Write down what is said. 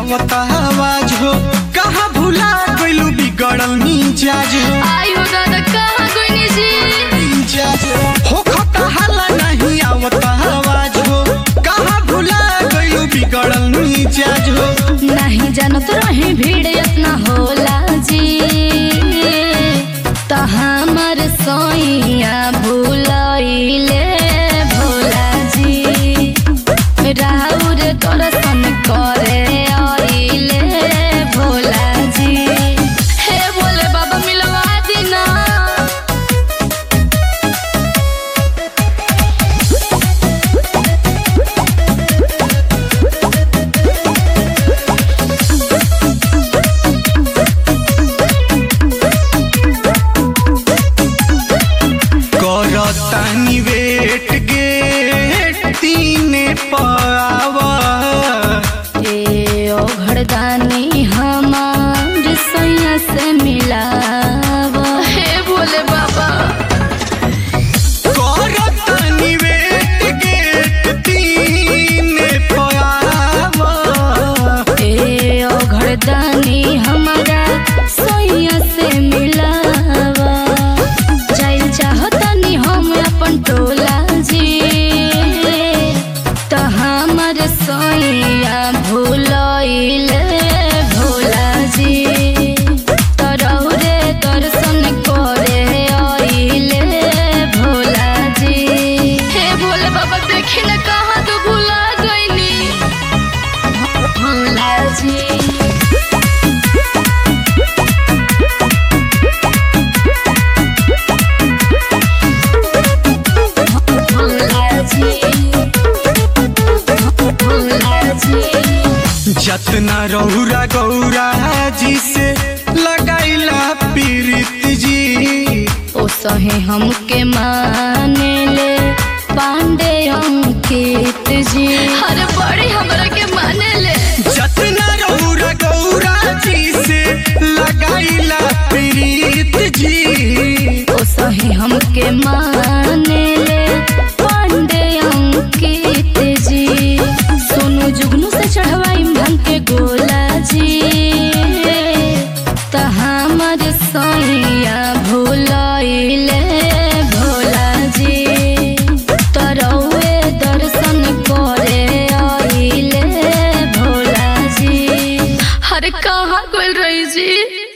आवता आवाज हो, कहाँ भुला गइलू बिगड़ल मिजाज हो। आयो दादा कहाँ गइनी जी हो खता हाला नहीं आवता आवाज हो, कहाँ भुला गइलू बिगड़ल मिजाज हो। नहीं जानत रही भीड़ इतना होला जी, तो हमर सोइया भुलाइले भोला जी, राउर दर्शन करे आइले भोला जी। हे भोले बाबा मिलवा दीना। करतानी वेट गेट तीने पावा, ए ओ घरदानी हमार सैया से मिलावा। हे भोले बाबा करतानी वेट गेट तीने पावा, ए ओ घरदानी हमारा सैया से मिलावा। जाइल चाहतनी हम अपन टोला जी, तो हमर सैया भुलाइले भोला जी, तो रौरे दर्शन करे आइले भोला जी। हे भोले बाबा देखी न कहाँ तो भुला गइनी भोला जी। जतना रौरा गौरा जी से लगाइला पीरित जी, ओ सहे हमके माने ले पांडे अंकित जी। अरे बड़ी हमरा के माने ले। जतना रौरा गौरा जी से लगाइला पीरित जी, ओ सहे हमके माने ले पांडे अंकित जी। सोनू जुगनू से चढ़वाई भांग के गोला जी, तो हमर सैया भुलाइले भोला जी, तो रौए दर्शन करे आइले भोला जी। अरे कहाँ गइल रही जी।